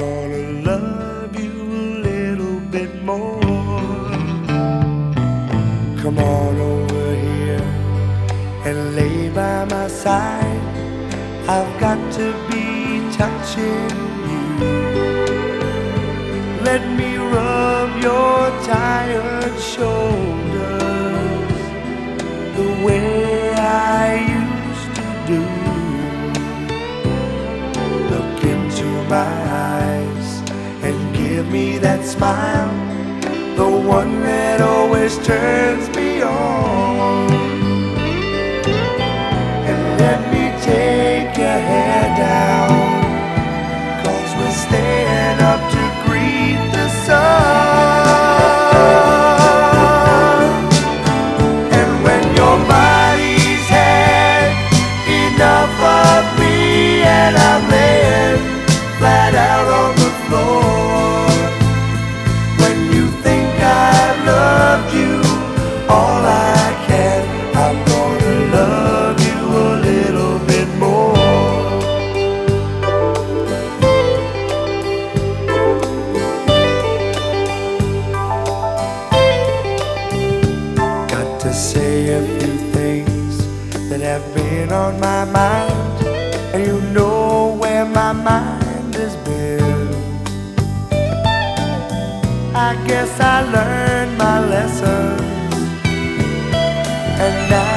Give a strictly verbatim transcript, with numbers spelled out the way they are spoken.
gonna love you a little bit more. Come on over here and lay by my side. I've got to be touching you. Let me rub your tired shoulders the way I used to do. Look into my eyes and give me that smile, the one that always turns me on. And let me take your hair down, 'cause we're staying up to greet the sun. And when your body's had enough of me and I'm laying flat out on the floor, when you think I've loved you all I can, I'm gonna love you a little bit more. Got to say a few things that have been on my mind, and you know where my mind has been. I guess I learned my lessons, and now